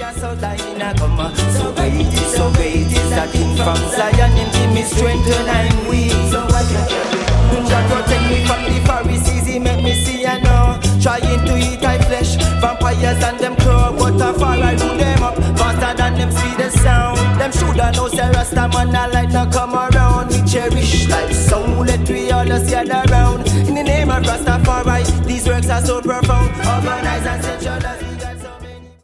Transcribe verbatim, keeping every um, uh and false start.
a so dying a come. So great is, so great is that king from Zion. Him give me strength when I'm weak. So what you do? Jah protect me from the Pharisees. He make me see I know. Trying to eat my flesh, vampires and them crow. But I fall I do them up faster than them see the sound. Them shoulda know say Rasta man a light now come around. We cherish life so let we all just gather around. In the name of Rastafari, these works are so profound. Organize and set